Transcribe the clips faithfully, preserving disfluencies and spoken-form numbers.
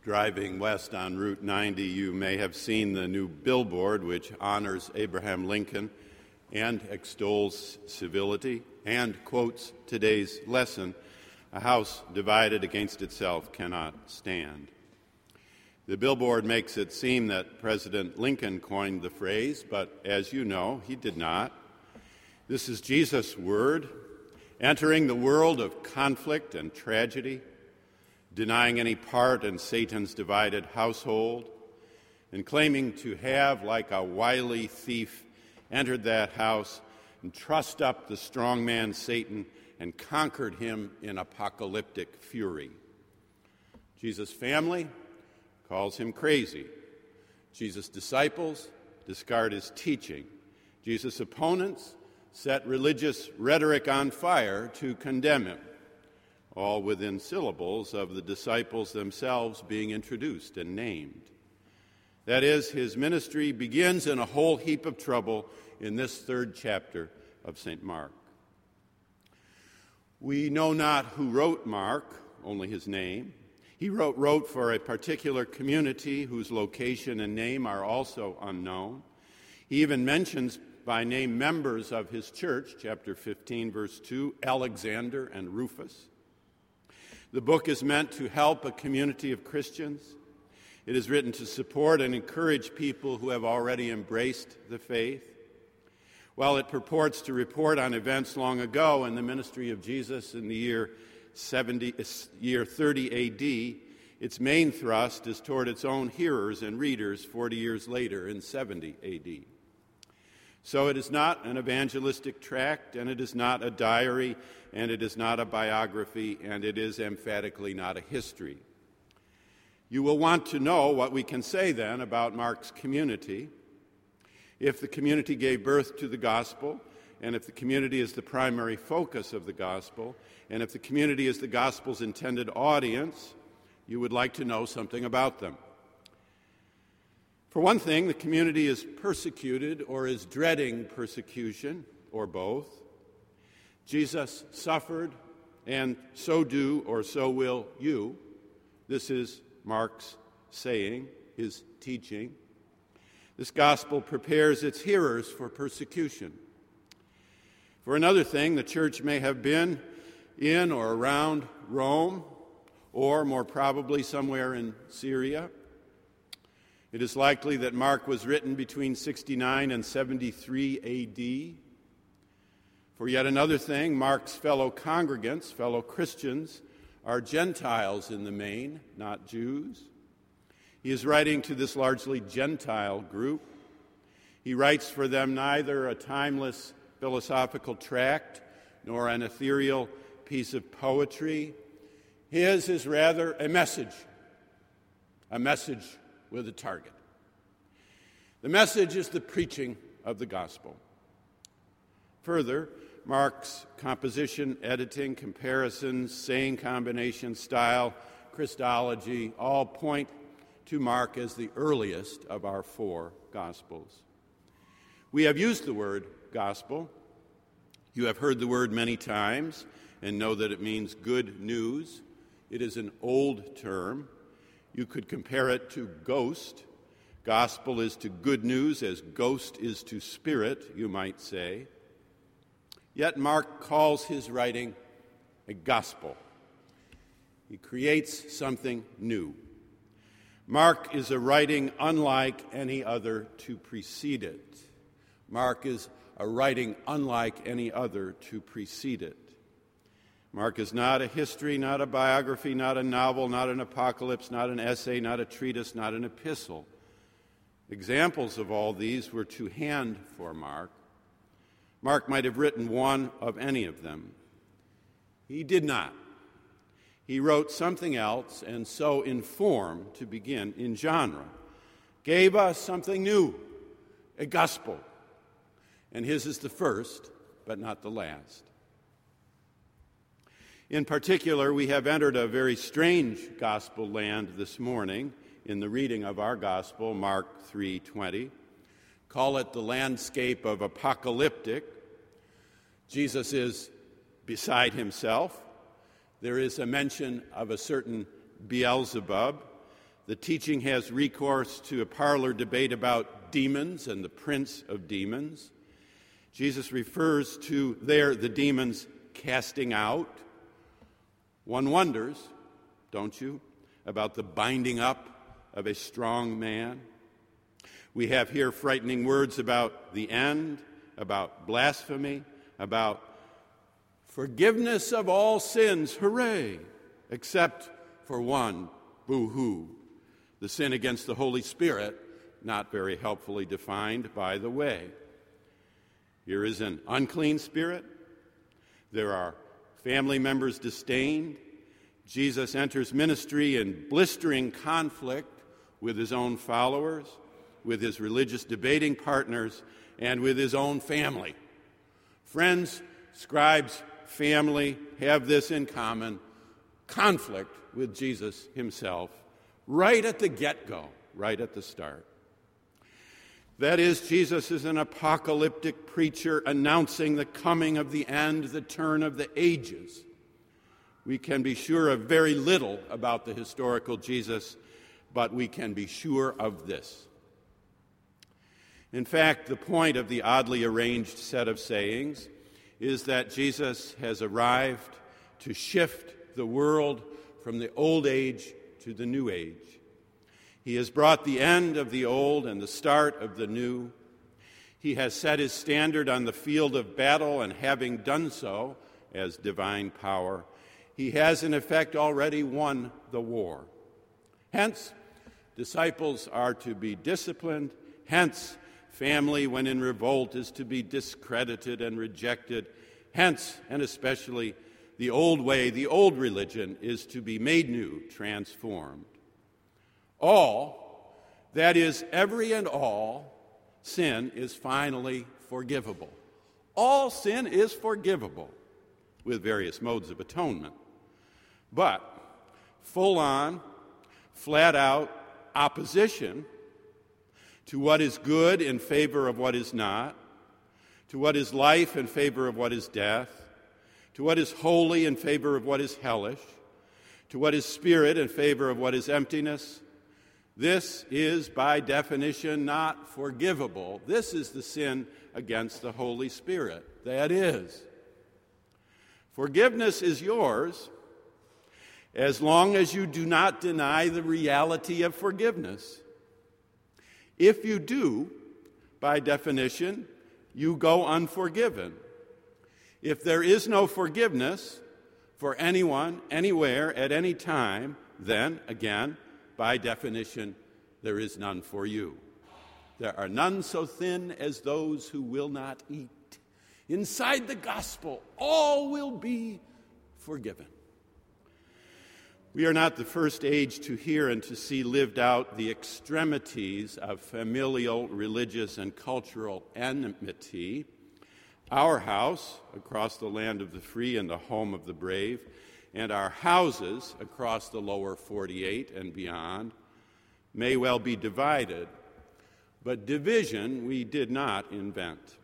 Driving west on Route ninety, you may have seen the new billboard which honors Abraham Lincoln and extols civility and quotes today's lesson, "A house divided against itself cannot stand." The billboard makes it seem that President Lincoln coined the phrase, but as you know, he did not. This is Jesus' word, entering the world of conflict and tragedy, denying any part in Satan's divided household, and claiming to have, like a wily thief, entered that house and trussed up the strong man Satan and conquered him in apocalyptic fury. Jesus' family calls him crazy. Jesus' disciples discard his teaching. Jesus' opponents set religious rhetoric on fire to condemn him, all within syllables of the disciples themselves being introduced and named. That is, his ministry begins in a whole heap of trouble in this third chapter of Saint Mark. We know not who wrote Mark, only his name. He wrote, wrote for a particular community whose location and name are also unknown. He even mentions by name members of his church, chapter fifteen, verse two, Alexander and Rufus. The book is meant to help a community of Christians. It is written to support and encourage people who have already embraced the faith. While it purports to report on events long ago in the ministry of Jesus in the year seventy, year thirty A D, its main thrust is toward its own hearers and readers forty years later in seventy A D. So it is not an evangelistic tract, and it is not a diary, and it is not a biography, and it is emphatically not a history. You will want to know what we can say then about Mark's community. If the community gave birth to the gospel, and if the community is the primary focus of the gospel, and if the community is the gospel's intended audience, you would like to know something about them. For one thing, the community is persecuted or is dreading persecution, or both. Jesus suffered, and so do or so will you. This is Mark's saying, his teaching. This gospel prepares its hearers for persecution. For another thing, the church may have been in or around Rome, or more probably somewhere in Syria. It is likely that Mark was written between sixty-nine and seventy-three A D. For yet another thing, Mark's fellow congregants, fellow Christians, are Gentiles in the main, not Jews. He is writing to this largely Gentile group. He writes for them neither a timeless philosophical tract nor an ethereal piece of poetry. His is rather a message, a message with a target. The message is the preaching of the gospel. Further, Mark's composition, editing, comparisons, saying combination, style, Christology all point to Mark as the earliest of our four gospels. We have used the word gospel. You have heard the word many times and know that it means good news. It is an old term. You could compare it to ghost. Gospel is to good news as ghost is to spirit, you might say. Yet Mark calls his writing a gospel. He creates something new. Mark is a writing unlike any other to precede it. Mark is a writing unlike any other to precede it. Mark is not a history, not a biography, not a novel, not an apocalypse, not an essay, not a treatise, not an epistle. Examples of all these were to hand for Mark. Mark might have written one of any of them. He did not. He wrote something else, and so in form, to begin, in genre, gave us something new, a gospel. And his is the first, but not the last. In particular, we have entered a very strange gospel land this morning in the reading of our gospel, Mark three twenty. Call it the landscape of apocalyptic. Jesus is beside himself. There is a mention of a certain Beelzebub. the teaching has recourse to a parlor debate about demons and the prince of demons. Jesus refers to there the demons casting out. One wonders, don't you, about the binding up of a strong man. We have here frightening words about the end, about blasphemy, about forgiveness of all sins, hooray, except for one, boo-hoo, the sin against the Holy Spirit, not very helpfully defined, by the way. Here is an unclean spirit. There are family members disdained. Jesus enters ministry in blistering conflict with his own followers, with his religious debating partners, and with his own family. Friends, scribes, family have this in common: conflict with Jesus himself, right at the get-go, right at the start. That is, Jesus is an apocalyptic preacher announcing the coming of the end, the turn of the ages. We can be sure of very little about the historical Jesus, but we can be sure of this. In fact, the point of the oddly arranged set of sayings is that Jesus has arrived to shift the world from the old age to the new age. He has brought the end of the old and the start of the new. He has set his standard on the field of battle, and having done so as divine power, he has in effect already won the war. Hence, disciples are to be disciplined. Hence, family, when in revolt, is to be discredited and rejected. Hence, and especially, the old way, the old religion, is to be made new, transformed. All, that is, every and all, sin is finally forgivable. All sin is forgivable, with various modes of atonement. But full-on, flat-out opposition to what is good in favor of what is not, to what is life in favor of what is death, to what is holy in favor of what is hellish, to what is spirit in favor of what is emptiness, this is, by definition, not forgivable. This is the sin against the Holy Spirit. That is. Forgiveness is yours as long as you do not deny the reality of forgiveness. If you do, by definition, you go unforgiven. If there is no forgiveness for anyone, anywhere, at any time, then, again, by definition, there is none for you. There are none so thin as those who will not eat. Inside the gospel, all will be forgiven. We are not the first age to hear and to see lived out the extremities of familial, religious, and cultural enmity. Our house, across the land of the free and the home of the brave, and our houses across the lower forty-eight and beyond may well be divided, but division we did not invent.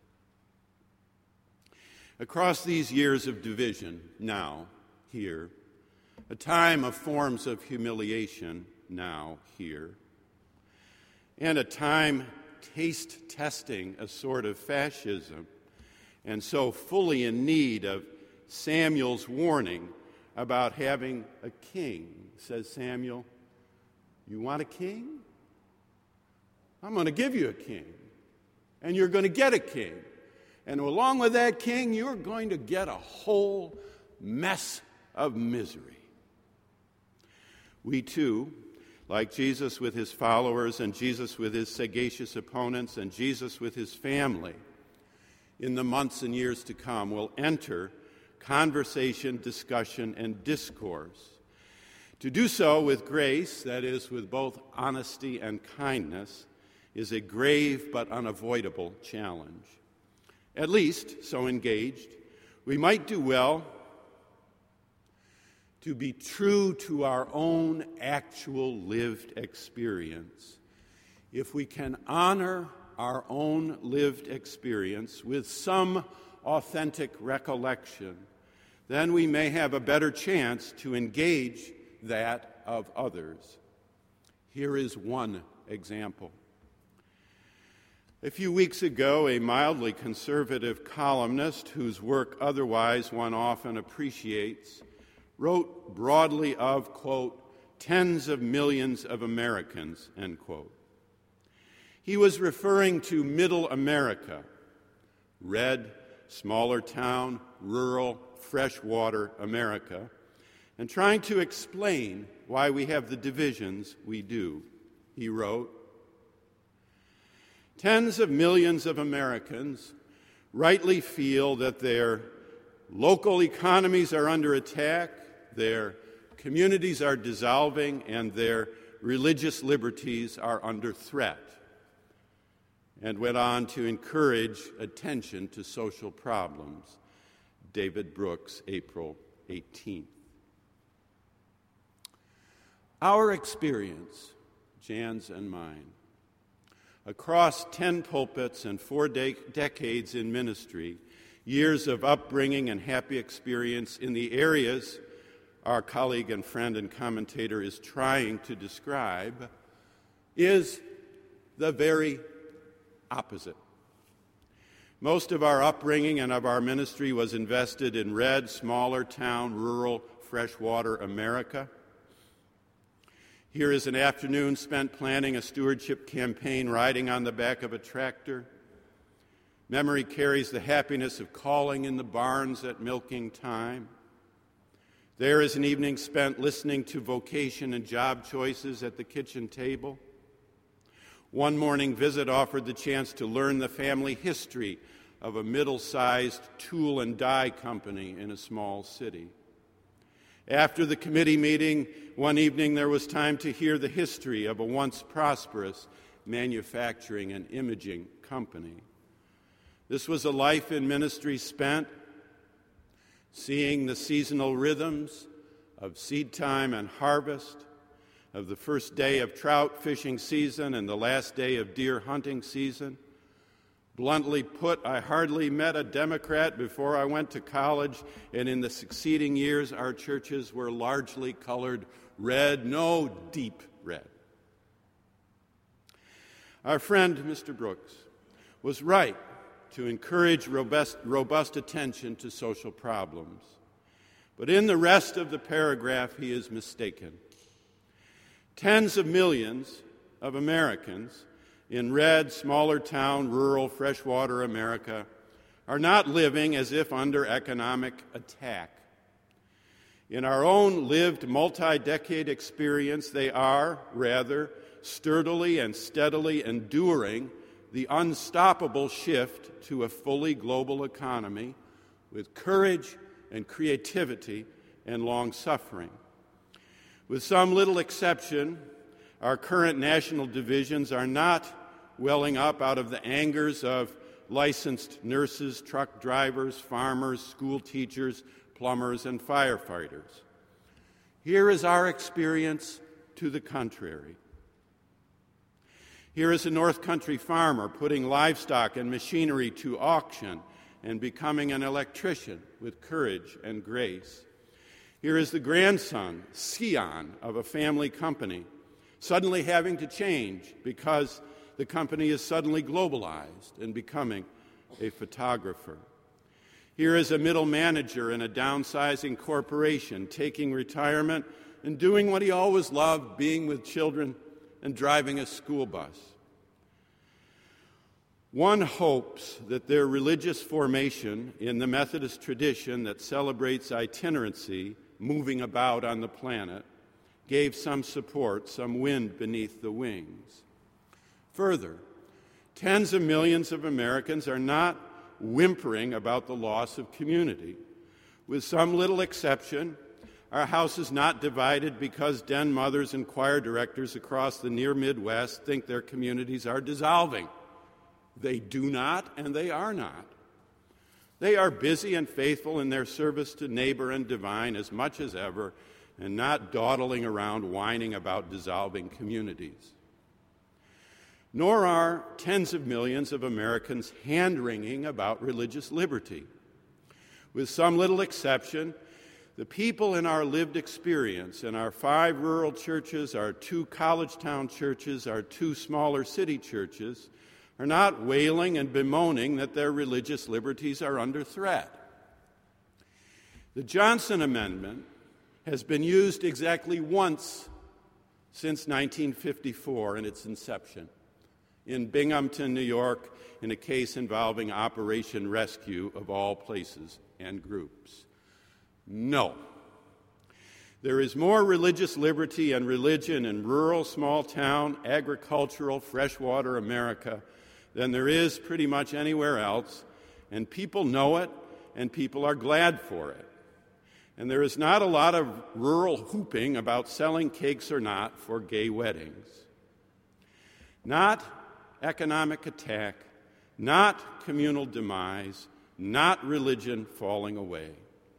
Across these years of division, now, here, a time of forms of humiliation, now, here, and a time taste-testing a sort of fascism, and so fully in need of Samuel's warning about having a king. Says Samuel, you want a king? I'm going to give you a king, and you're going to get a king. And along with that king, you're going to get a whole mess of misery. We too, like Jesus with his followers and Jesus with his sagacious opponents and Jesus with his family, in the months and years to come, will enter conversation, discussion, and discourse. To do so with grace, that is, with both honesty and kindness, is a grave but unavoidable challenge. At least, so engaged, we might do well to be true to our own actual lived experience. If we can honor our own lived experience with some authentic recollection, then we may have a better chance to engage that of others. Here is one example. A few weeks ago, a mildly conservative columnist whose work otherwise one often appreciates wrote broadly of, quote, tens of millions of Americans, end quote. He was referring to middle America, red, smaller town, rural, freshwater America, and trying to explain why we have the divisions we do. He wrote, tens of millions of Americans rightly feel that their local economies are under attack, their communities are dissolving, and their religious liberties are under threat, and went on to encourage attention to social problems. David Brooks, April eighteenth. Our experience, Jan's and mine, across ten pulpits and four de- decades in ministry, years of upbringing and happy experience in the areas our colleague and friend and commentator is trying to describe, is the very opposite. Most of our upbringing and of our ministry was invested in red, smaller town, rural, freshwater America. Here is an afternoon spent planning a stewardship campaign, riding on the back of a tractor. Memory carries the happiness of calling in the barns at milking time. There is an evening spent listening to vocation and job choices at the kitchen table. One morning visit offered the chance to learn the family history of a middle-sized tool and die company in a small city. After the committee meeting, one evening there was time to hear the history of a once prosperous manufacturing and imaging company. This was a life in ministry spent seeing the seasonal rhythms of seed time and harvest, of the first day of trout fishing season and the last day of deer hunting season. Bluntly put, I hardly met a Democrat before I went to college, and in the succeeding years our churches were largely colored red, no deep red. Our friend, Mister Brooks, was right to encourage robust, robust attention to social problems. But in the rest of the paragraph, he is mistaken. Tens of millions of Americans in red, smaller town, rural, freshwater America are not living as if under economic attack. In our own lived multi-decade experience, they are, rather, sturdily and steadily enduring the unstoppable shift to a fully global economy with courage and creativity and long-suffering. With some little exception, our current national divisions are not welling up out of the angers of licensed nurses, truck drivers, farmers, school teachers, plumbers, and firefighters. Here is our experience to the contrary. Here is a North Country farmer putting livestock and machinery to auction and becoming an electrician with courage and grace. Here is the grandson, scion, of a family company, suddenly having to change because the company is suddenly globalized and becoming a photographer. Here is a middle manager in a downsizing corporation taking retirement and doing what he always loved, being with children and driving a school bus. One hopes that their religious formation in the Methodist tradition that celebrates itinerancy, moving about on the planet, gave some support, some wind beneath the wings. Further, tens of millions of Americans are not whimpering about the loss of community. With some little exception, our house is not divided because den mothers and choir directors across the near Midwest think their communities are dissolving. They do not, and they are not. They are busy and faithful in their service to neighbor and divine as much as ever, and not dawdling around whining about dissolving communities. Nor are tens of millions of Americans hand-wringing about religious liberty. With some little exception, The people in our lived experience, in our five rural churches, our two college town churches, our two smaller city churches, are not wailing and bemoaning that their religious liberties are under threat. The Johnson Amendment has been used exactly once since nineteen fifty-four in its inception, in Binghamton, New York, in a case involving Operation Rescue of all places and groups. No. There is more religious liberty and religion in rural, small-town, agricultural, freshwater America than there is pretty much anywhere else, and people know it, and people are glad for it. And there is not a lot of rural hooping about selling cakes or not for gay weddings. Not economic attack, not communal demise, not religion falling away.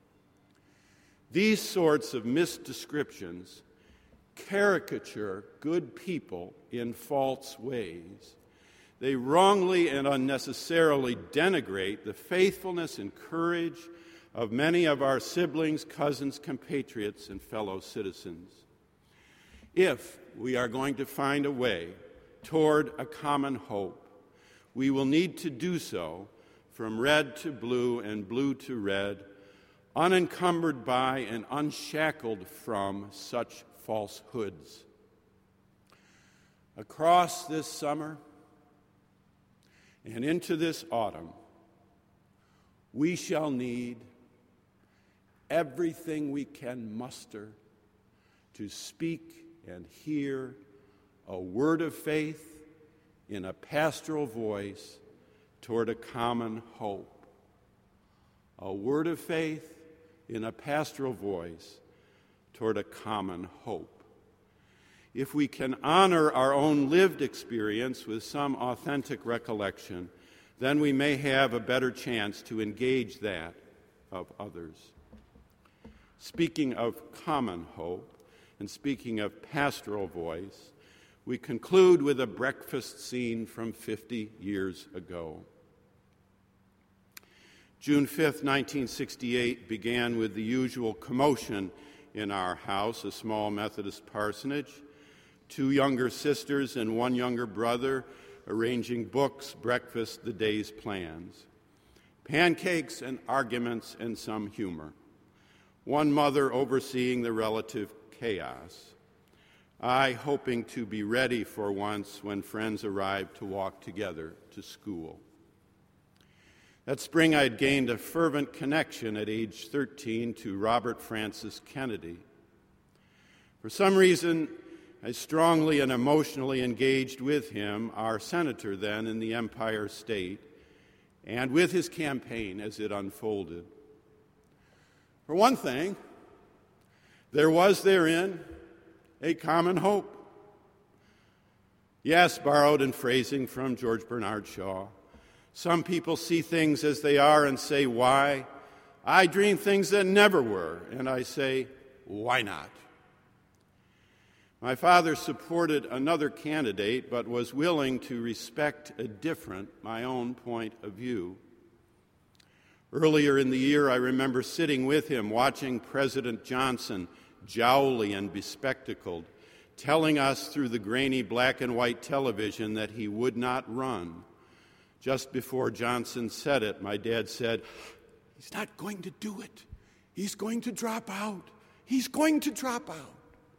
These sorts of misdescriptions caricature good people in false ways. They wrongly and unnecessarily denigrate the faithfulness and courage of many of our siblings, cousins, compatriots, and fellow citizens. If we are going to find a way toward a common hope, we will need to do so from red to blue and blue to red, unencumbered by and unshackled from such falsehoods. Across this summer and into this autumn, we shall need everything we can muster to speak and hear a word of faith in a pastoral voice toward a common hope. A word of faith in a pastoral voice toward a common hope. If we can honor our own lived experience with some authentic recollection, then we may have a better chance to engage that of others. Speaking of common hope and speaking of pastoral voice, we conclude with a breakfast scene from fifty years ago. June fifth, nineteen sixty-eight began with the usual commotion in our house, a small Methodist parsonage. Two younger sisters and one younger brother arranging books, breakfast, the day's plans. Pancakes and arguments and some humor. One mother overseeing the relative chaos. I hoping to be ready for once when friends arrived to walk together to school. That spring, I had gained a fervent connection at age thirteen to Robert Francis Kennedy. For some reason, I strongly and emotionally engaged with him, our senator then in the Empire State, and with his campaign as it unfolded. For one thing, there was therein a common hope. Yes, borrowed in phrasing from George Bernard Shaw. Some people see things as they are and say, why? I dream things that never were, and I say, why not? My father supported another candidate, but was willing to respect a different, my own point of view. Earlier in the year, I remember sitting with him watching President Johnson, jowly and bespectacled, telling us through the grainy black and white television that he would not run. Just before Johnson said it, my dad said, he's not going to do it. He's going to drop out. He's going to drop out.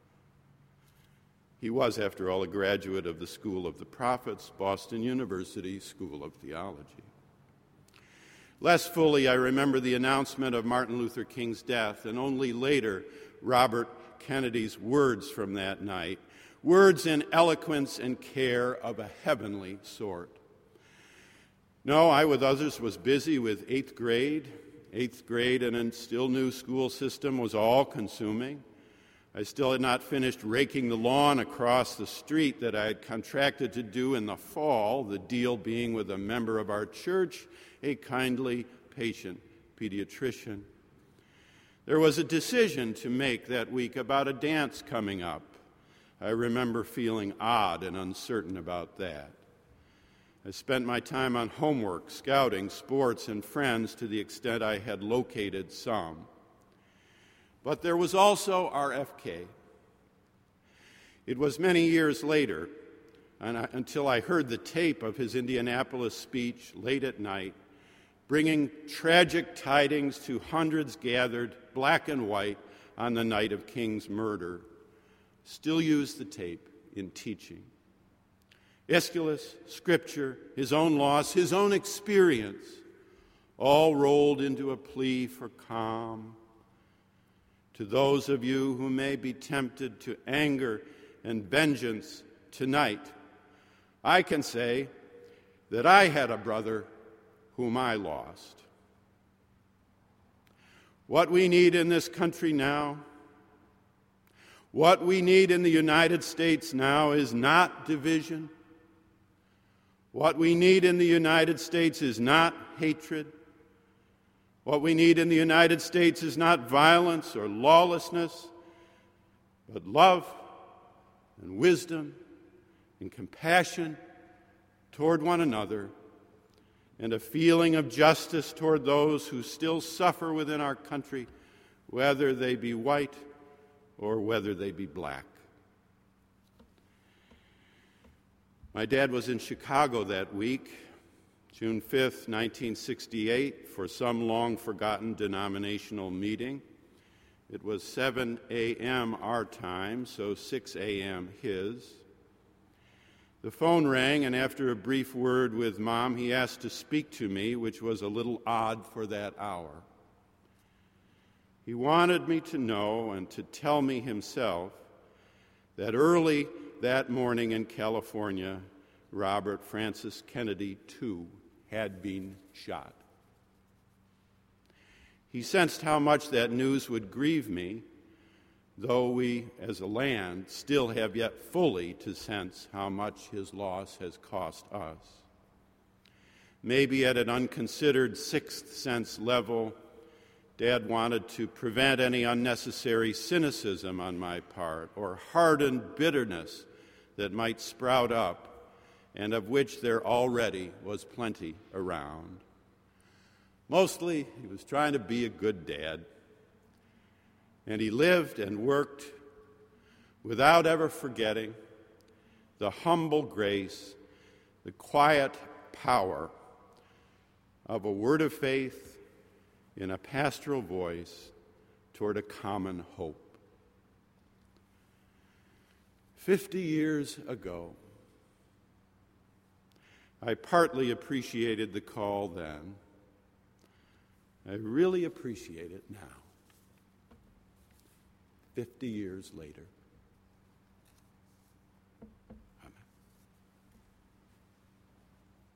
He was, after all, a graduate of the School of the Prophets, Boston University School of Theology. Less fully, I remember the announcement of Martin Luther King's death, and only later, Robert Kennedy's words from that night, words in eloquence and care of a heavenly sort. No, I, with others, was busy with eighth grade. Eighth grade in a still new school system was all-consuming. I still had not finished raking the lawn across the street that I had contracted to do in the fall, the deal being with a member of our church, a kindly, patient pediatrician. There was a decision to make that week about a dance coming up. I remember feeling odd and uncertain about that. I spent my time on homework, scouting, sports, and friends to the extent I had located some. But there was also R F K. It was many years later, and I, until I heard the tape of his Indianapolis speech late at night, bringing tragic tidings to hundreds gathered, black and white, on the night of King's murder, still used the tape in teaching. Aeschylus, Scripture, his own loss, his own experience, all rolled into a plea for calm. To those of you who may be tempted to anger and vengeance tonight, I can say that I had a brother whom I lost. What we need in this country now, what we need in the United States now is not division. What we need in the United States is not hatred. What we need in the United States is not violence or lawlessness, but love and wisdom and compassion toward one another, and a feeling of justice toward those who still suffer within our country, whether they be white or whether they be black. My dad was in Chicago that week, June fifth, nineteen sixty-eight, for some long-forgotten denominational meeting. It was seven a.m. our time, so six a.m. his. The phone rang, and after a brief word with Mom, he asked to speak to me, which was a little odd for that hour. He wanted me to know and to tell me himself that early that morning in California, Robert Francis Kennedy, too, had been shot. He sensed how much that news would grieve me, though we, as a land, still have yet fully to sense how much his loss has cost us. Maybe at an unconsidered sixth sense level, Dad wanted to prevent any unnecessary cynicism on my part or hardened bitterness that might sprout up, and of which there already was plenty around. Mostly, he was trying to be a good dad. And he lived and worked without ever forgetting the humble grace, the quiet power of a word of faith in a pastoral voice toward a common hope. Fifty years ago, I partly appreciated the call then. I really appreciate it now. Fifty years later.